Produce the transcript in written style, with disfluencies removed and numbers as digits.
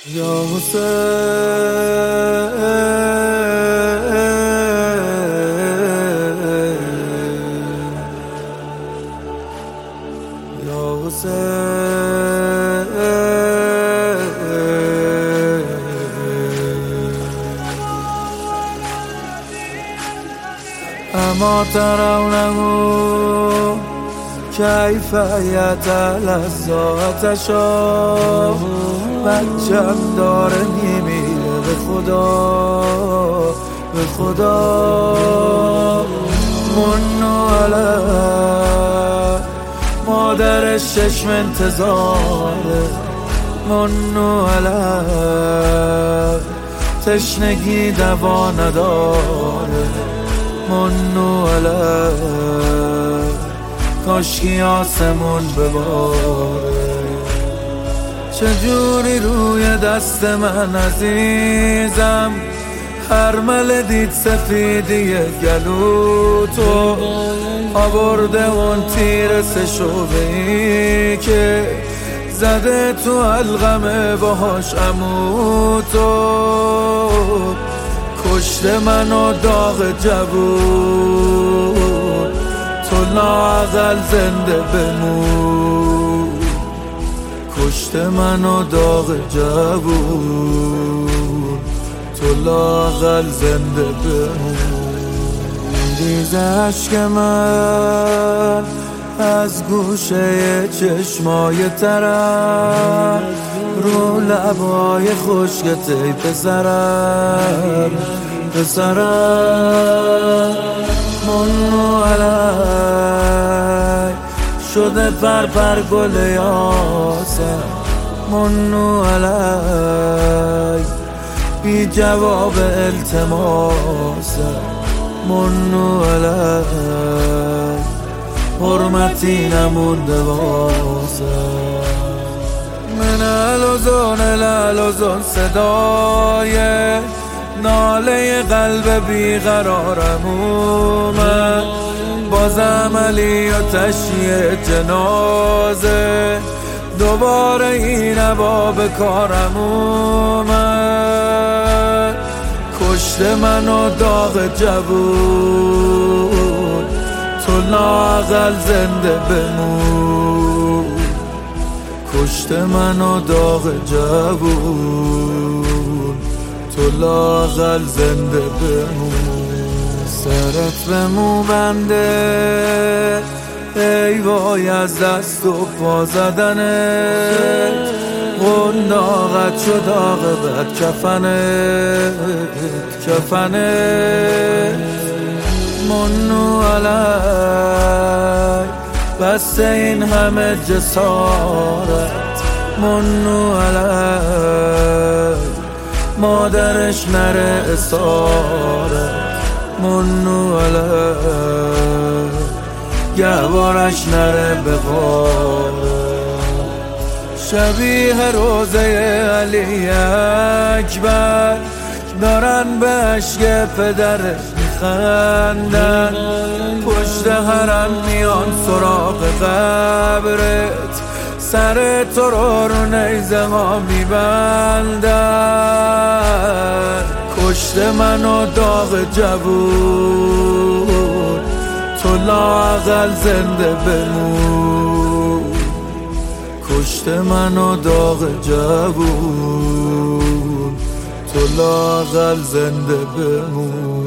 یا حسین یا حسین اما ترونه کیف یتلذذ بچم داره میمیره به خدا منو علی مادرش چشم انتظاره منو علی تشنگی دوا نداره منو علی کاشکی آسمون بباره چجوری روی دست من عزیزم هرمل دید سفیدی گلوتو آورده اون تیر سشوبهی که زده تو حلقمه باهاش عموتو کشته منو داغ جبون تو لااقل زنده بمون کشته منو داغ جبون تو لااقل زنده بمون ریز عشق من از گوشه چشمای ترم رو لبای خشکت ای پسرم منو علی شده پر گل یاسم منو علی بی جواب التماسم منو علی حرمتی نمونده واسم من الحزن صدای ناله قلب بیقرارم اومد بازم علی و تشییع جنازه دوباره این عبا به کارم اومد کشته منو داغ جبون تو لااقل زنده بمون کشته منو داغ جبون تو لااقل زنده بمون سرت به مو بنده ای وای از دست و پا زدنت قنداقت شد عاقبت کفنت منو علی بس این همه جسارت منو علی مادرش نره اسارت منو علی گوارش نره بغاره شبیه روزه علی اکبر دارن به عشق پدرش میخندن پشت حرم میان سراغ قبرت سر تو رو نیزه ها میبندن کشته منو داغ جبون تو لااقل زنده بمون کشته منو داغ جبون تو لااقل زنده بمون